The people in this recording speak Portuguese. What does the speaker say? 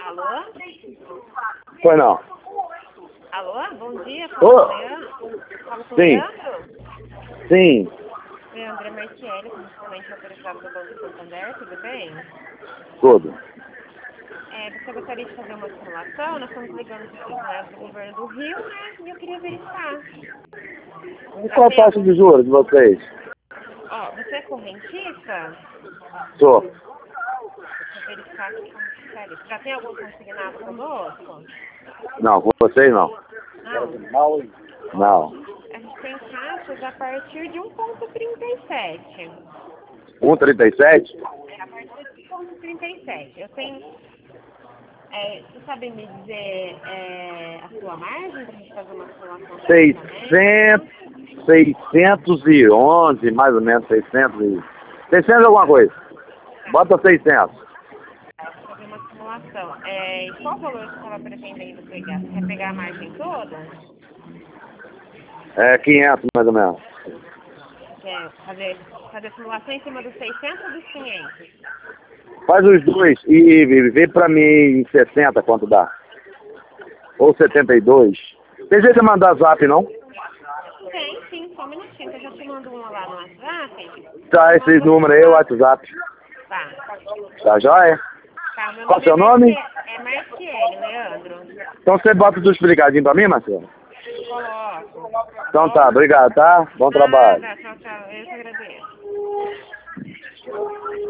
Alô? Pois não. Alô? Bom dia, Ô. fala com o Leandro? Fala com o Sim. Leandro? Sim, Leandro é Martielli, principalmente autorizado do Banco Santander, tudo bem? tudo. Você gostaria de fazer uma simulação? Nós estamos ligando para os funcionários do governo do Rio, né? E eu queria verificar. E qual a taxa de juros de vocês? Ó, você é correntista? Sou. Deixa eu verificar aqui como ficaria. Já tem algum consignado conosco? Não, com vocês não. Não. Não. A gente tem taxas a partir de 1,37. 1,37? A partir de 1,37. Eu tenho... você sabe me dizer a sua margem para a gente fazer uma simulação de orçamento? 611, mais ou menos, 600 alguma coisa. Bota 600. Fazer uma simulação. E qual valor você estava pretendendo pegar? Você quer pegar a margem toda? 500 mais ou menos. Quer fazer simulação em cima dos 600 ou dos 500? Faz os dois e vê pra mim em 60 quanto dá. Ou 72. Tem jeito de mandar zap, não? Tem, sim, só um minutinho, que eu já te mando uma lá no WhatsApp. Tá, esse número aí, o WhatsApp. Tá. Tá joia? Tá, meu Qual nome seu nome? é Martielli, Leandro. Então você bota tudo explicadinho pra mim, Marcelo? Coloco. Então tá, obrigado, tá? Bom trabalho. Tchau, tchau. Eu que agradeço.